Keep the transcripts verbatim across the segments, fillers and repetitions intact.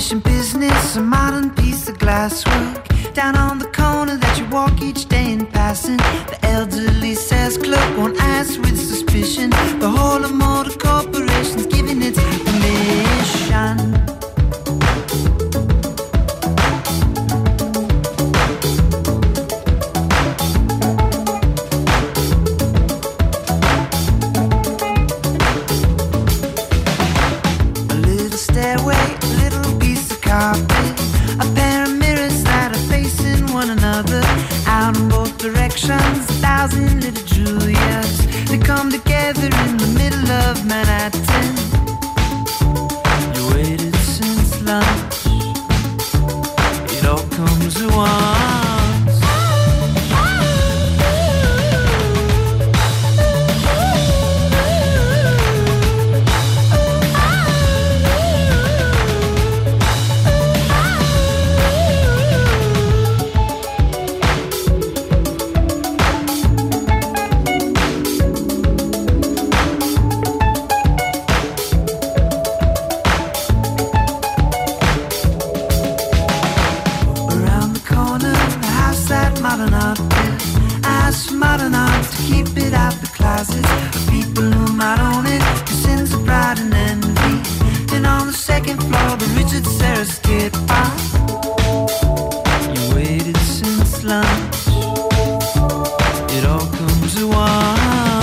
Unfinished business, a modern piece of glasswork down on the corner that you walk each day in passing. The elderly sales clerk won't ask with suspicion. The whole of motor corporation's giving its permission. A thousand little Julias, they come together in the middle of Manhattan. You waited since lunch, it all comes at once. People who might own it, who sins of pride and envy. Then on the second floor, the Richard Serra skip by. You waited since lunch, it all comes at once.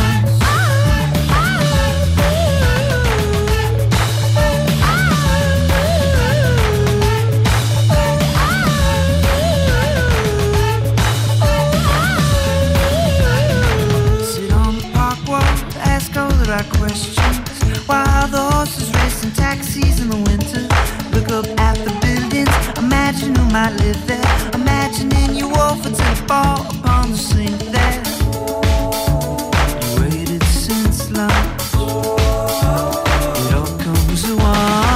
Questions. Why are the horses racing taxis in the winter? Look up at the buildings, imagine who might live there. Imagining you offer to fall upon the sink there. You waited since lunch, it all comes at once.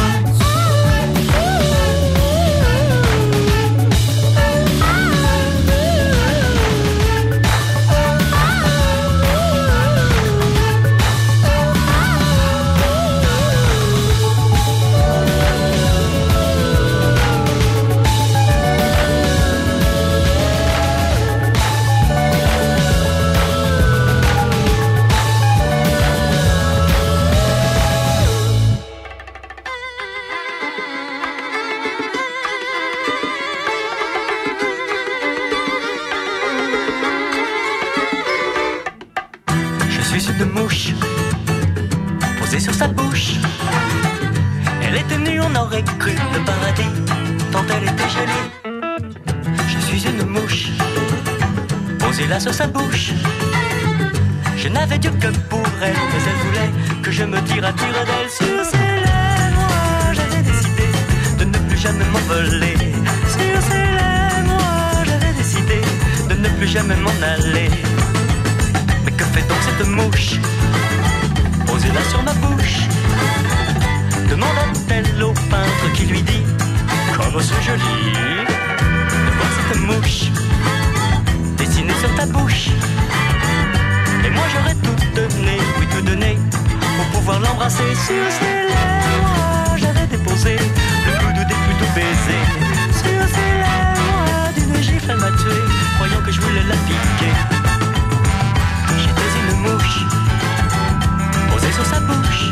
Sur sa bouche, je n'avais Dieu que pour elle, mais elle voulait que je me tire à tire d'elle. Sur ses lèvres, moi j'avais décidé de ne plus jamais m'envoler. Sur ses lèvres, moi j'avais décidé de ne plus jamais m'en aller. Mais que fait donc cette mouche posée là sur ma bouche? Demanda-t-elle au peintre qui lui dit: comme c'est joli de voir cette mouche dessiné sur ta bouche. Et moi j'aurais tout donné, oui tout donné, pour pouvoir l'embrasser. Sur ses lèvres, j'avais déposé le plus doux des plus doux baisers. Sur ses lèvres, d'une gifle elle m'a tué, croyant que je voulais la piquer. J'étais une mouche posée sur sa bouche.